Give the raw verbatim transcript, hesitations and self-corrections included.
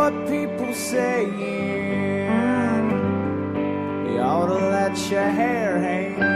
what people saying. You ought to let your hair hang